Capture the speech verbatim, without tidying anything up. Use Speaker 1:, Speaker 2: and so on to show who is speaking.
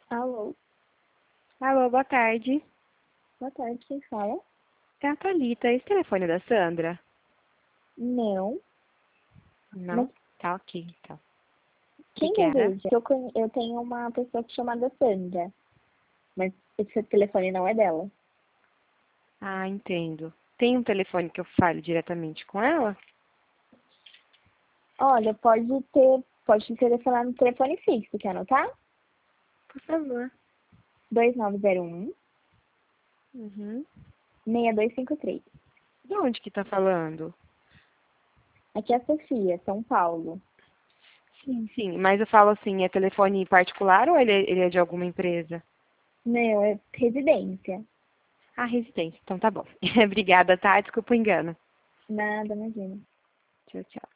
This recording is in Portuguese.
Speaker 1: Alô,
Speaker 2: Alô, boa tarde.
Speaker 1: boa tarde, quem fala?
Speaker 2: É a Thalita. Esse telefone é da Sandra?
Speaker 1: Não, mas
Speaker 2: Não? Tá ok, então. O que
Speaker 1: quem
Speaker 2: que era?
Speaker 1: deseja? Eu, conhe- eu tenho uma pessoa chamada Sandra, mas esse telefone não é dela.
Speaker 2: Ah, entendo. Tem um telefone que eu fale diretamente com ela?
Speaker 1: Olha, pode ter, pode telefonar no telefone fixo, quer anotar?
Speaker 2: Por favor.
Speaker 1: dois nove zero um,
Speaker 2: Uhum.
Speaker 1: seis dois cinco três.
Speaker 2: De onde que tá falando?
Speaker 1: Aqui é a Sofia, São Paulo.
Speaker 2: Sim, sim. Mas eu falo assim, é telefone particular ou ele é, ele é de alguma empresa?
Speaker 1: Não, é residência.
Speaker 2: Ah, residência. Então tá bom. Obrigada, tá? Desculpa o engano.
Speaker 1: Nada, imagina.
Speaker 2: Tchau, tchau.